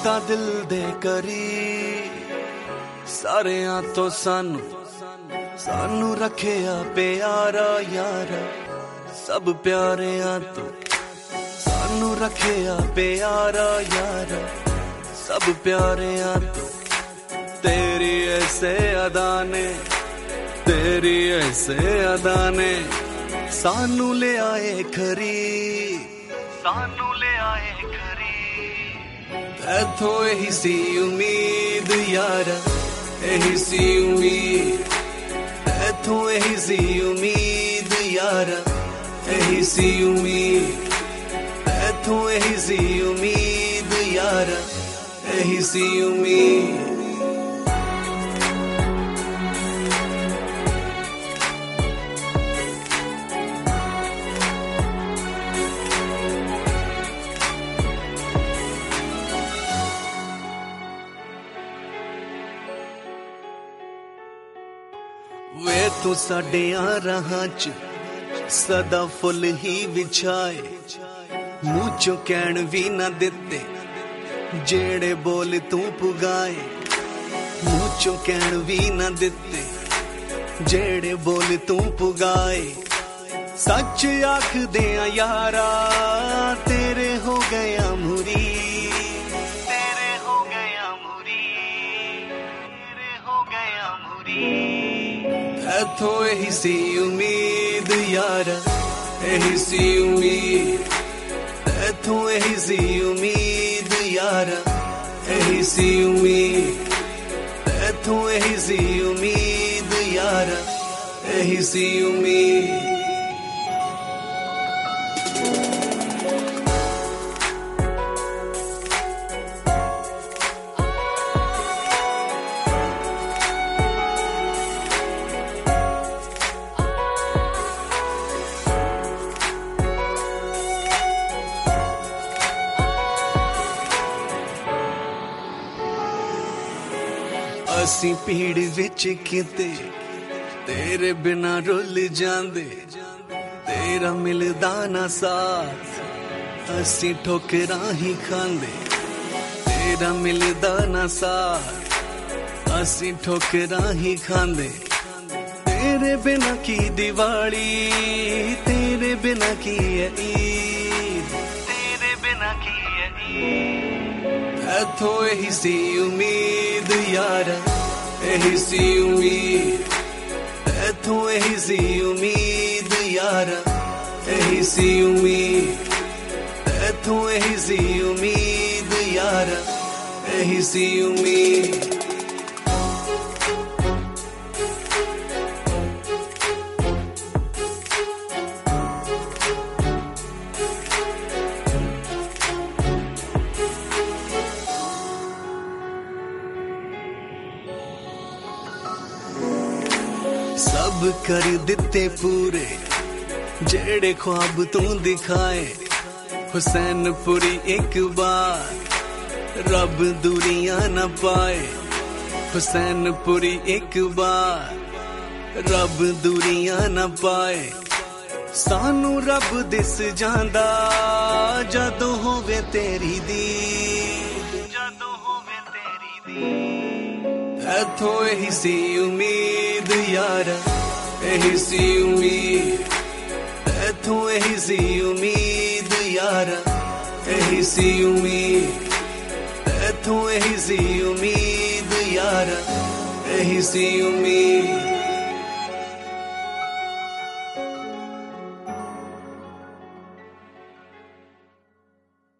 ਤਾਂ ਦਿਲ ਦੇ ਕਰੀ ਸਾਰਿਆਂ ਤੋਂ ਸਾਨੂੰ ਰੱਖਿਆ ਪਿਆਰਾ ਯਾਰਾ ਸਭ ਪਿਆਰਿਆਂ ਤੋਂ ਸਾਨੂੰ ਰੱਖਿਆ ਪਿਆਰਾ ਯਾਰਾ ਸਭ ਪਿਆਰਿਆਂ ਤੋਂ ਤੇਰੀ ਐਸੇ ਅਦਾ ਨੇ ਸਾਨੂੰ ਲਿਆਏ ਖਰੀ ਐਥੋਂ ਇਹੀ ਸੀ ਉਮੀਦ ਯਾਰਾ ਇਹੀ ਸੀ ਉਮੀਦ ਐਥੋਂ ਇਹੀ ਸੀ ਉਮੀਦ ਯਾਰਾ ਇਹੀ ਸੀ ਉਮੀਦ ਐਥੋਂ ਇਹੀ ਸੀ ਉਮੀਦ ਯਾਰਾ ਇਹੀ ਸੀ ਉਮੀਦ ਵੇ ਤੂੰ ਸਾਡਿਆਂ ਰਾਹਾਂ 'ਚ ਸਦਾ ਫੁੱਲ ਹੀ ਵਿਛਾਏ ਮੂੰਹ ਚੋਂ ਕਹਿਣ ਵੀ ਨਾ ਦਿੱਤੇ ਜਿਹੜੇ ਬੋਲ ਤੂੰ ਪੁਗਾਏ ਮੂੰਹ ਚੋਂ ਕਹਿਣ ਵੀ ਨਾ ਦਿੱਤੇ ਜਿਹੜੇ ਬੋਲ ਤੂੰ ਪੁਗਾਏ ਸੱਚ ਆਖਦੇ ਆ ਯਾਰਾ ਤੇਰੇ ਹੋ ਗਿਆ ਮੁਰੀ ਐਥੋਂ ਇਹੀ ਸੀ ਉਮੀਦ ਯਾਰਾ ਇਹੀ ਸੀ ਉਮੀਦ ਐਥੋਂ ਇਹੀ ਸੀ ਉਮੀਦ ਯਾਰਾ ਇਹੀ ਸੀ ਉਮੀਦ ਐਥੋਂ ਇਹੀ ਸੀ ਉਮੀਦ ਯਾਰਾ ਇਹੀ ਸੀ ਉਮੀਦ ਅਸੀਂ ਭੀੜ ਵਿੱਚ ਕਿਤੇ ਤੇਰੇ ਬਿਨਾ ਰੁੱਲ ਜਾਂਦੇ ਤੇਰਾ ਮਿਲਦਾ ਨਾ ਸਾਥ ਅਸੀਂ ਠੋਕਰਾਂ ਹੀ ਖਾਂਦੇ ਤੇਰਾ ਮਿਲਦਾ ਨਾ ਸਾਥ ਅਸੀਂ ਠੋਕਰਾਂ ਹੀ ਖਾਂਦੇ ਤੇਰੇ ਬਿਨਾ ਕੀ ਦੀਵਾਲੀ ਤੇਰੇ ਬਿਨਾ ਕੀ ਹੈ ਈਦ ਤੇਰੇ ਬਿਨਾ ਕੀ ਹੈ ਈਦ ਐਥੋਂ ਇਹੀ ਸੀ ਉਮੀਦ ਯਾਰਾ ਇਹੀ ਸੀ ਉਮੀਦ ਐਥੋਂ ਇਹੀ ਸੀ ਉਮੀਦ ਯਾਰਾ ਇਹੀ ਸੀ ਉਮੀਦ ਐਥੋਂ ਇਹੀ ਸੀ ਉਮੀਦ ਯਾਰਾ ਇਹੀ ਸੀ ਉਮੀਦ ਸਭ ਕਰ ਦਿੱਤੇ ਪੂਰੇ ਜਿਹੜੇ ख्वाब ਤੂੰ ਦਿਖਾਏ ਹੁਸੈਨਪੁਰੀ ਇੱਕ ਬਾਰ ਰੱਬ ਦੁਨੀਆ ਨਾ ਪਾਏ ਹੁਸੈਨਪੁਰੀ ਇੱਕ ਬਾਰ ਰੱਬ ਦੁਨੀਆ ਨਾ ਪਾਏ ਸਾਨੂੰ ਰੱਬ ਦਿਸ ਜਾਂਦਾ ਜਦੋਂ ਹੋਵੇ ਤੇਰੀ ਦੀਦ ਐਥੋਂ ਇਹੀ ਸੀ ਉਮੀਦ ਯਾਰਾ ਇਹੀ ਸੀ ਉਮੀਦ ਐਥੋਂ ਇਹੀ ਸੀ ਉਮੀਦ ਯਾਰਾ ਇਹੀ ਸੀ ਉਮੀਦ ਐਥੋਂ ਇਹੀ ਸੀ ਉਮੀਦ ਯਾਰਾ ਇਹੀ ਸੀ ਉਮੀਦ